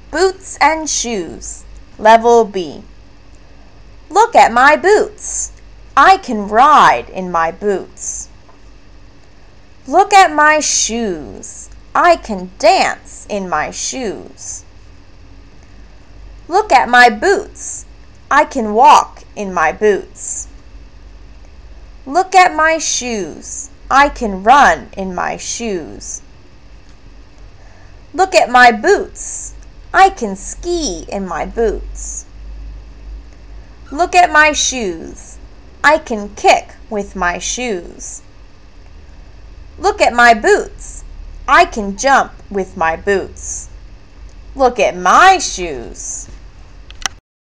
Boots and shoes. Level B. Look at my boots. I can ride in my boots. Look at my shoes. I can dance in my shoes. Look at my boots. I can walk in my boots. Look at my shoes. I can run in my shoes. Look at my boots. I can ski in my boots. Look at my shoes. I can kick with my shoes. Look at my boots. I can jump with my boots. Look at my shoes.